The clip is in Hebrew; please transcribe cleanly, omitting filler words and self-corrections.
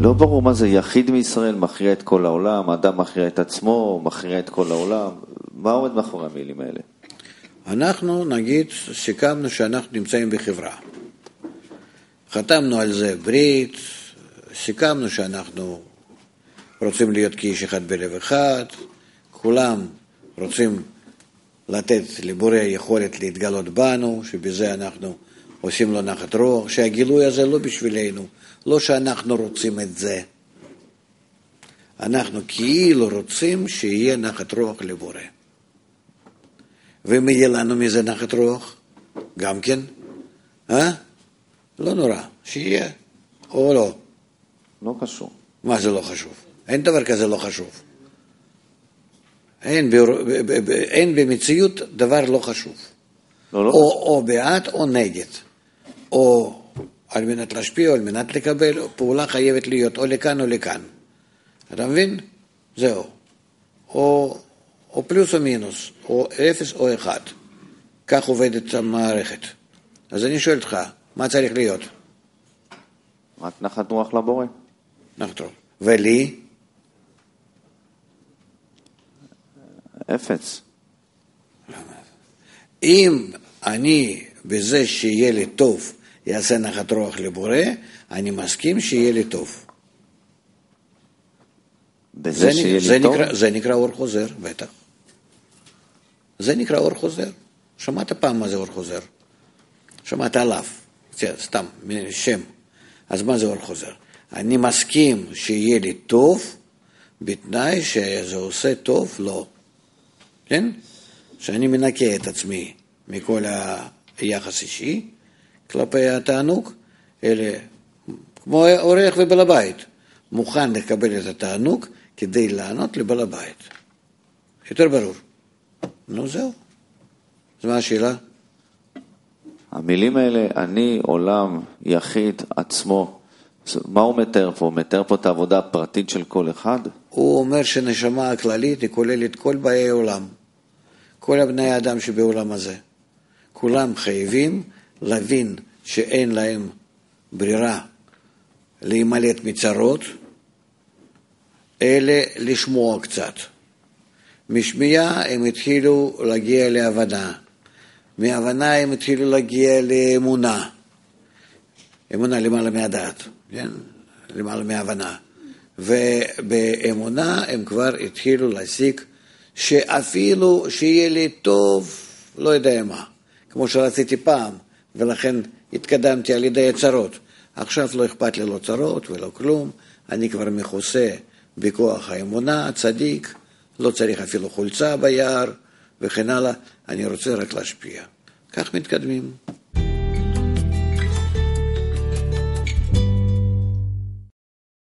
לא ברור מה זה יחיד מישראל, מכריע את כל העולם, האדם מכריע את עצמו, מכריע את כל העולם. מה עומד מאחורי המילים האלה? אנחנו נגיד, סיכמנו שאנחנו נמצאים בחברה. חתמנו על זה ברית, סיכמנו שאנחנו רוצים להיות כאיש אחד בלב אחד, כולם רוצים לתת לבורא יכולת להתגלות בנו, שבזה אנחנו עושים לו נחת רוח, שהגילוי הזה לא בשבילנו, לא שאנחנו רוצים את זה. אנחנו כאילו רוצים שיהיה נחת רוח לבורא. ואם יהיה לנו מזה נחת רוח, גם כן, לא נורא, שיהיה, או לא. לא קשור. מה זה לא חשוב? אין דבר כזה לא חשוב. אין במציאות דבר לא חשוב. לא. או בעד או נגד. או על מנת להשפיע או על מנת לקבל, פעולה חייבת להיות או לכאן או לכאן. אתה מבין? זהו. או פלוס או מינוס, או 0 או 1. כך עובדת המערכת. אז אני שואל אותך, מה צריך להיות? רק נחת רוח לבורא. נחת רוח. ולי? 0. אם אני בזה שיהיה לי טוב יעשה נחת רוח לבורא, אני מסכים שיהיה לי טוב. זה נקרא אור חוזר, בטח. זה נקרא אור חוזר. שמעת פעם מה זה אור חוזר? שמעת עליו, סתם, שם. אז מה זה אור חוזר? אני מסכים שיהיה לי טוב, בתנאי שזה עושה טוב, לא. כן? שאני מנקה את עצמי מכל היחס אישי, כלפי התענוג, אלה, כמו אורח ובעל הבית, מוכן לקבל את התענוג כדי לענות לבעל הבית. יותר ברור. נו זהו. אז מה השאלה? המילים האלה, אני, עולם, יחיד, עצמו, מה הוא מתאר פה? הוא מתאר פה את העבודה הפרטית של כל אחד? הוא אומר שנשמה הכללית היא כוללת כל באי העולם. כל הבני האדם שבעולם הזה. כולם חייבים להבין שאין להם ברירה להימלט מצרות, אלא לשמוע קצת. משמיעה הם התחילו להגיע להבנה. מהבנה הם התחילו להגיע לאמונה. אמונה למעלה מהדעת, כן? למעלה מהבנה. ובאמונה הם כבר התחילו להסיק שאפילו שיהיה לי טוב, לא יודע מה. כמו שרציתי פעם, ולכן התקדמתי על ידי הצרות. עכשיו לא אכפת לי לא צרות ולא כלום, אני כבר מכוסה בכוח האמונה, צדיק, לא צריך אפילו חולצה ביער וכן הלאה, אני רוצה רק להשפיע. כך מתקדמים.